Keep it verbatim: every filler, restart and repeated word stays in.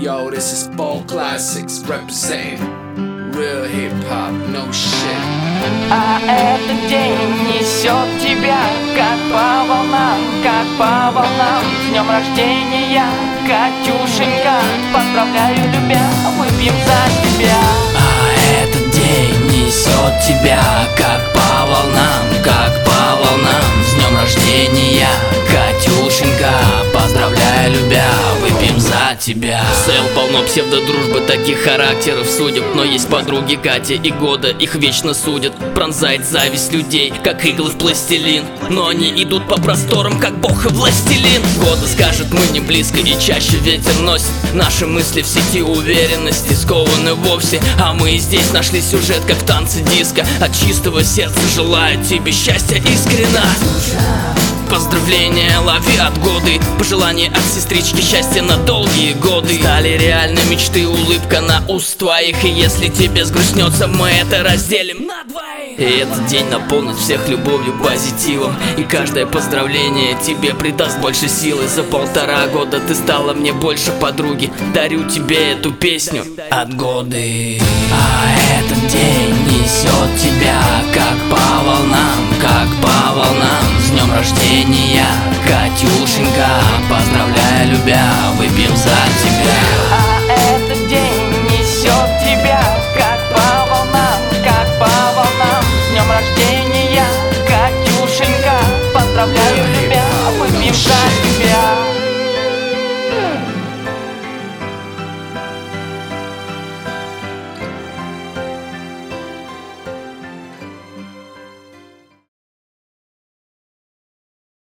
Yo, this is four classics representing real hip-hop, no shit. А этот день несет тебя, как по волнам, как по волнам. С днем рождения, Катюшенька, поздравляю, любя, выпьем за тебя. А этот день несет тебя, как по волнам, как по волнам. С днем рождения, Катюшенька, поздравляю, любя, выпьем за тебя. Сэл полно псевдодружбы, таких характеров судеб. Но есть подруги Катя и Года, их вечно судят. Пронзает зависть людей, как иглы в пластилин. Но они идут по просторам, как бог и властелин. Года скажет, мы не близко, и чаще ветер носит наши мысли в сети уверенности, скованы вовсе. А мы здесь нашли сюжет, как в танце диско. От чистого сердца желаю тебе счастья искренно. Поздравления, лови от годы, пожелания от сестрички, счастья на долгие годы. Стали реальны мечты, улыбка на уст твоих. И если тебе сгрустнется, мы это разделим на двоих. И этот день наполнит всех любовью, позитивом. И каждое поздравление тебе придаст больше силы. За полтора года ты стала мне больше подруги. Дарю тебе эту песню от годы. А этот день несет тебя, как по волнам, как по волнам. С днем рождения, Катюшенька, поздравляю, любя, выпьем за тебя.